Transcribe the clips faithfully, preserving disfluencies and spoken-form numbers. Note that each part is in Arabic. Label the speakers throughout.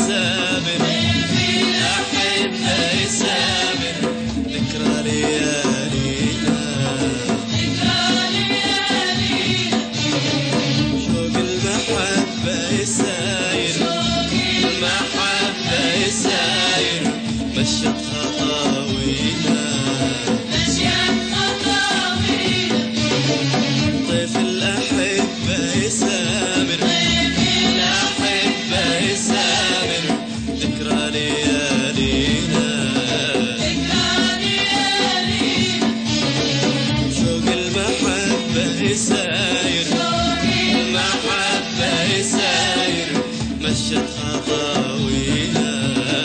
Speaker 1: يسامر أحبة يسامر ذكرى ليالينا شوق المحبة يساير المحبة يساير مشت خطاوينا طيف الأحبة يسامر الأحبة يسامر ذكرى ليالينا شوق المحبة يساير المحبة يساير مشت خطاوينا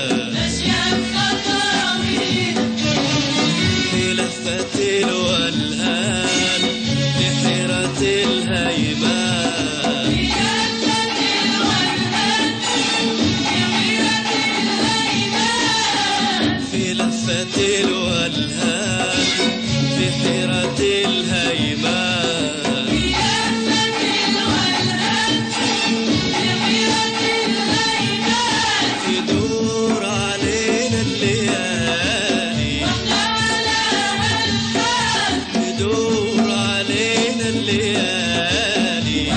Speaker 1: في لفة الولهان في حيرة الهيمان في لفة الولهان في حيرة الهيمان تدور علينا الليالي تدور علينا الليالي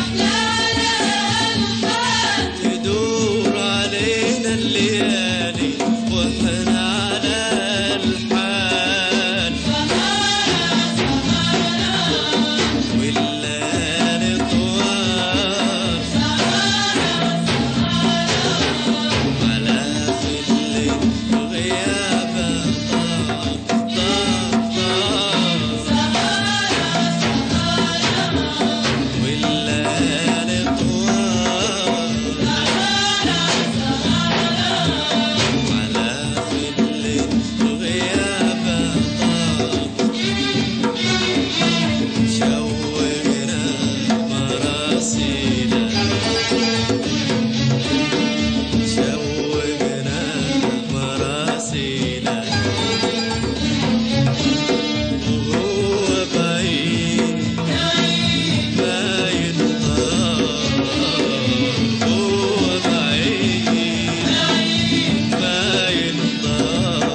Speaker 1: تدور علينا الليالي واحنا على الحال والليالي طوال على ظل الغياب طاب طاب طاب والليالي طوال على ظل الغياب طاب شوقنا مراسينا شوقنا مراسينا وهو بعيد ما ينطق هو بعيد ما ينطق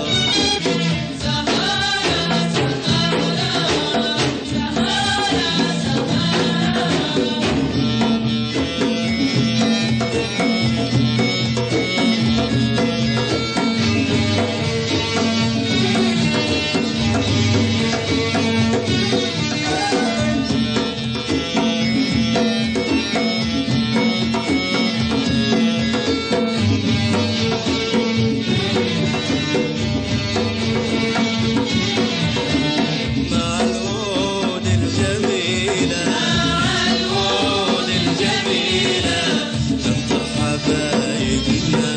Speaker 1: مع العود الجميلة مع العود الجميلة ننطر حبايبنا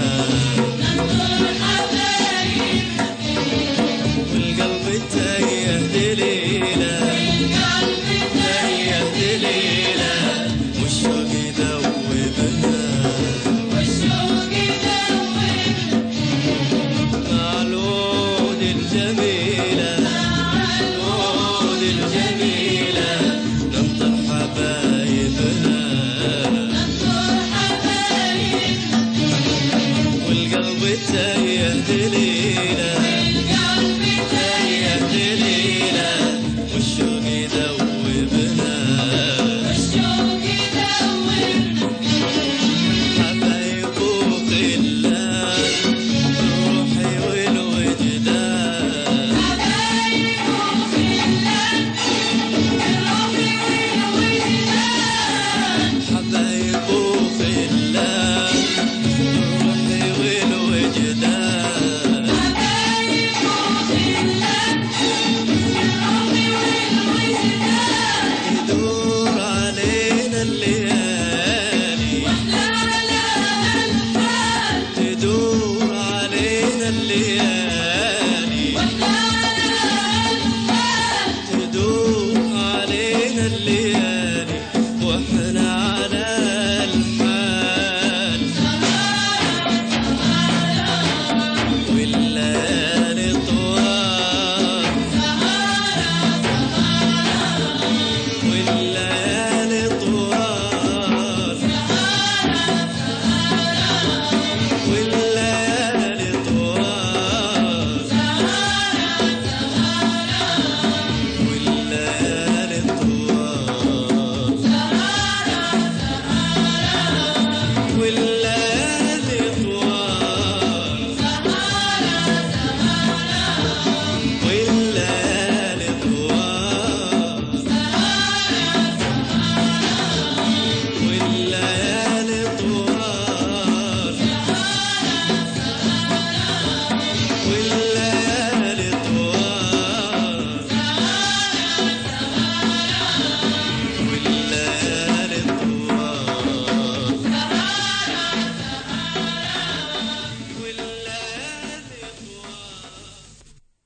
Speaker 1: والقلب تايه دليلة تايه دليلة والشوق يذوبنا مع العود الجميلة العود الجميلة ننطر حبايبنا والقلب تايه دليلة